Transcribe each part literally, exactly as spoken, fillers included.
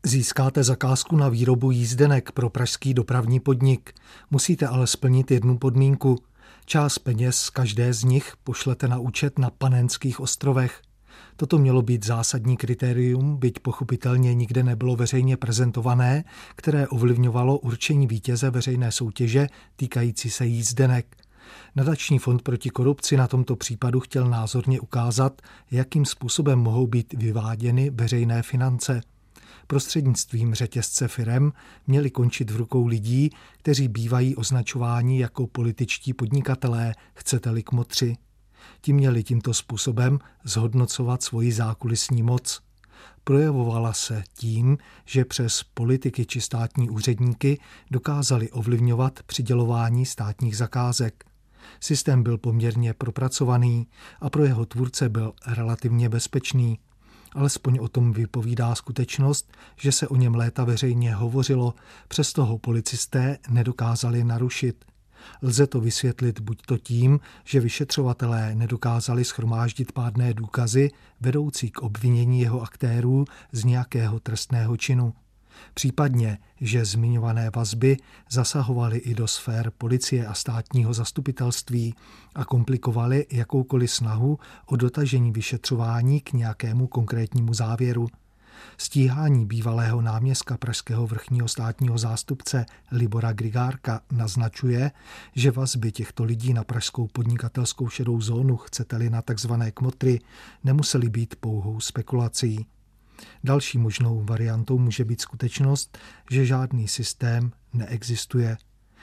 Získáte zakázku na výrobu jízdenek pro pražský dopravní podnik. Musíte ale splnit jednu podmínku. Část peněz z každé z nich pošlete na účet na Panenských ostrovech. Toto mělo být zásadní kritérium, byť pochopitelně nikde nebylo veřejně prezentované, které ovlivňovalo určení vítěze veřejné soutěže týkající se jízdenek. Nadační fond proti korupci na tomto případu chtěl názorně ukázat, jakým způsobem mohou být vyváděny veřejné finance. Prostřednictvím řetězce firem měli končit v rukou lidí, kteří bývají označováni jako političtí podnikatelé, chcete-li kmotři. Ti měli tímto způsobem zhodnocovat svoji zákulisní moc. Projevovala se tím, že přes politiky či státní úředníky dokázali ovlivňovat přidělování státních zakázek. Systém byl poměrně propracovaný a pro jeho tvůrce byl relativně bezpečný. Alespoň o tom vypovídá skutečnost, že se o něm léta veřejně hovořilo, přesto ho policisté nedokázali narušit. Lze to vysvětlit buďto tím, že vyšetřovatelé nedokázali shromáždit pádné důkazy vedoucí k obvinění jeho aktérů z nějakého trestného činu. Případně, že zmiňované vazby zasahovaly i do sfér policie a státního zastupitelství a komplikovaly jakoukoliv snahu o dotažení vyšetřování k nějakému konkrétnímu závěru. Stíhání bývalého náměstka pražského vrchního státního zástupce Libora Grigárka naznačuje, že vazby těchto lidí na pražskou podnikatelskou šedou zónu, chcete-li na takzvané kmotry, nemusely být pouhou spekulací. Další možnou variantou může být skutečnost, že žádný systém neexistuje.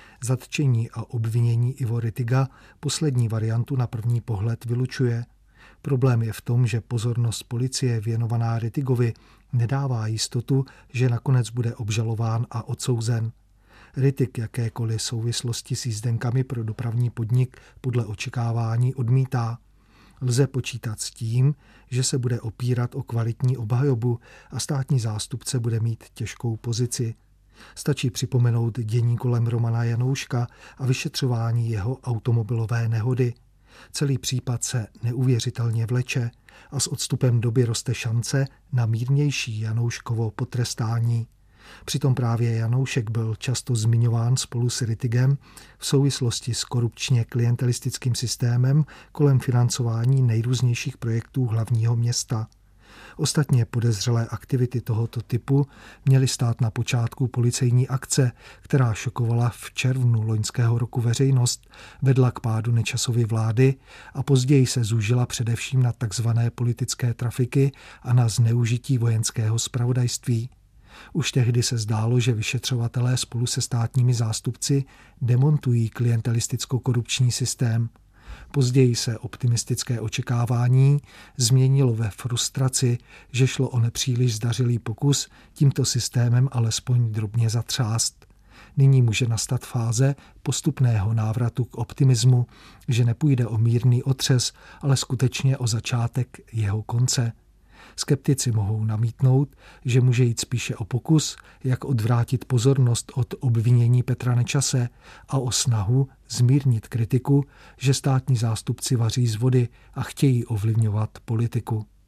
Zatčení a obvinění Ivo Rittiga poslední variantu na první pohled vylučuje. Problém je v tom, že pozornost policie věnovaná Rittigovi nedává jistotu, že nakonec bude obžalován a odsouzen. Rittig jakékoliv souvislosti s jízdenkami pro dopravní podnik podle očekávání odmítá. Lze počítat s tím, že se bude opírat o kvalitní obhajobu a státní zástupce bude mít těžkou pozici. Stačí připomenout dění kolem Romana Janouška a vyšetřování jeho automobilové nehody. Celý případ se neuvěřitelně vleče a s odstupem doby roste šance na mírnější Janouškovo potrestání. Přitom právě Janoušek byl často zmiňován spolu s Rittigem v souvislosti s korupčně klientelistickým systémem kolem financování nejrůznějších projektů hlavního města. Ostatně podezřelé aktivity tohoto typu měly stát na počátku policejní akce, která šokovala v červnu loňského roku veřejnost, vedla k pádu Nečasovy vlády a později se zúžila především na takzvané politické trafiky a na zneužití vojenského zpravodajství. Už tehdy se zdálo, že vyšetřovatelé spolu se státními zástupci demontují klientelisticko-korupční systém. Později se optimistické očekávání změnilo ve frustraci, že šlo o nepříliš zdařilý pokus tímto systémem alespoň drobně zatřást. Nyní může nastat fáze postupného návratu k optimismu, že nepůjde o mírný otřes, ale skutečně o začátek jeho konce. Skeptici mohou namítnout, že může jít spíše o pokus, jak odvrátit pozornost od obvinění Petra Nečase a o snahu zmírnit kritiku, že státní zástupci vaří z vody a chtějí ovlivňovat politiku.